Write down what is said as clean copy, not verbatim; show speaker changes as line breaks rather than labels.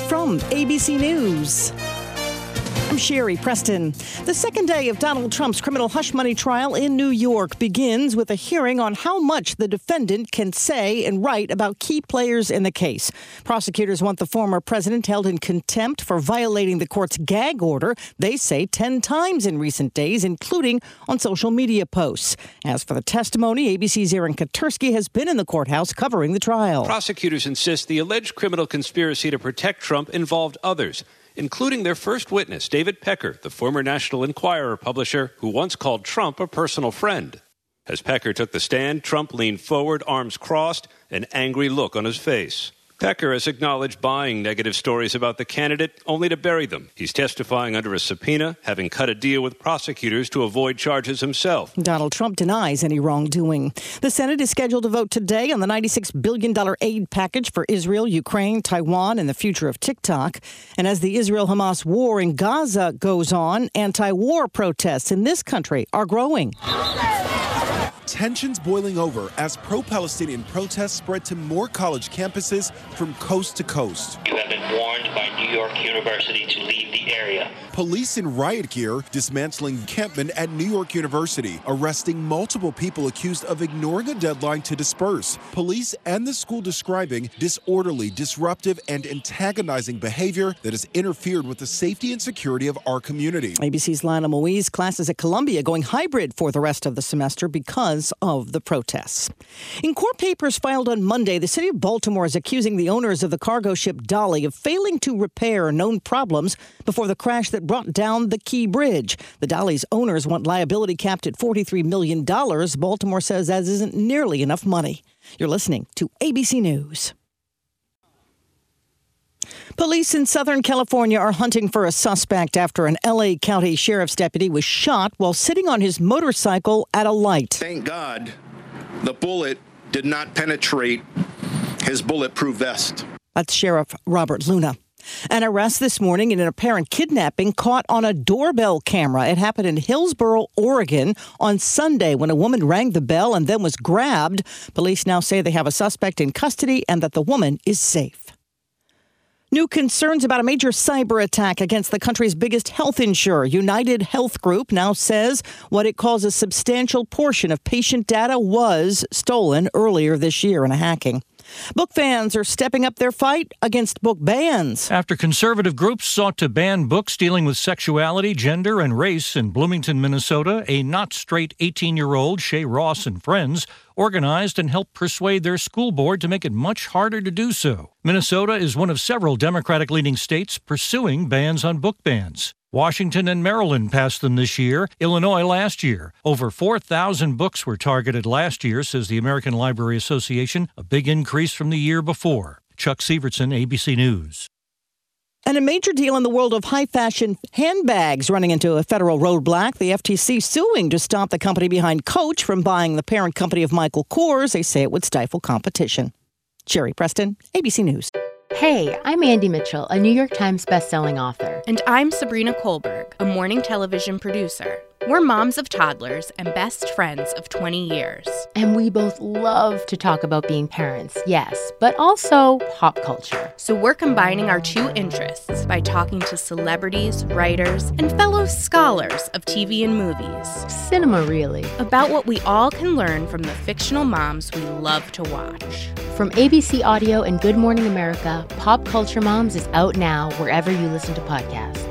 from ABC News, I'm Sherry Preston. The second day of Donald Trump's criminal hush money trial in New York begins with a hearing on how much the defendant can say and write about key players in the case. Prosecutors want the former president held in contempt for violating the court's gag order, they say 10 times in recent days, including on social media posts. As for the testimony, ABC's Aaron Katersky has been in the courthouse covering the trial.
Prosecutors insist the alleged criminal conspiracy to protect Trump involved others, including their first witness, David Pecker, the former National Enquirer publisher who once called Trump a personal friend. As Pecker took the stand, Trump leaned forward, arms crossed, an angry look on his face. Pecker has acknowledged buying negative stories about the candidate only to bury them. He's testifying under a subpoena, having cut a deal with prosecutors to avoid charges himself.
Donald Trump denies any wrongdoing. The Senate is scheduled to vote today on the $96 billion aid package for Israel, Ukraine, Taiwan, and the future of TikTok. And as the Israel-Hamas war in Gaza goes on, anti-war protests in this country are growing.
Tensions boiling over as pro-Palestinian protests spread to more college campuses from coast to coast.
You have been warned by New York University to leave the area.
Police in riot gear dismantling encampment at New York University, arresting multiple people accused of ignoring a deadline to disperse. Police and the school describing disorderly, disruptive, and antagonizing behavior that has interfered with the safety and security of our community.
ABC's Lana Moise, classes at Columbia going hybrid for the rest of the semester because of the protests. In court papers filed on Monday, the city of Baltimore is accusing the owners of the cargo ship Dolly of failing to repair known problems before the crash that brought down the Key Bridge. The Dolly's owners want liability capped at $43 million. Baltimore says that isn't nearly enough money. You're listening to ABC News. Police in Southern California are hunting for a suspect after an L.A. County Sheriff's deputy was shot while sitting on his motorcycle at a light.
Thank God the bullet did not penetrate his bulletproof vest.
That's Sheriff Robert Luna. An arrest this morning in an apparent kidnapping caught on a doorbell camera. It happened in Hillsboro, Oregon on Sunday when a woman rang the bell and then was grabbed. Police now say they have a suspect in custody and that the woman is safe. New concerns about a major cyber attack against the country's biggest health insurer. United Health Group now says what it calls a substantial portion of patient data was stolen earlier this year in a hacking. Book fans are stepping up their fight against book bans.
After conservative groups sought to ban books dealing with sexuality, gender, and race in Bloomington, Minnesota, a not-straight 18-year-old, Shay Ross and friends, organized and helped persuade their school board to make it much harder to do so. Minnesota is one of several Democratic-leaning states pursuing bans on book bans. Washington and Maryland passed them this year, Illinois last year. Over 4,000 books were targeted last year, says the American Library Association, a big increase from the year before. Chuck Sievertson, ABC News.
And a major deal in the world of high-fashion handbags running into a federal roadblock. The FTC suing to stop the company behind Coach from buying the parent company of Michael Kors. They say it would stifle competition. Sherry Preston, ABC News.
Hey, I'm Andy Mitchell, a New York Times bestselling author.
And I'm Sabrina Kohlberg, a morning television producer. We're moms of toddlers and best friends of 20 years.
And we both love to talk about being parents, yes, but also pop culture.
So we're combining our two interests by talking to celebrities, writers, and fellow scholars of TV and movies.
Cinema, really.
About what we all can learn from the fictional moms we love to watch.
From ABC Audio and Good Morning America, Pop Culture Moms is out now wherever you listen to podcasts.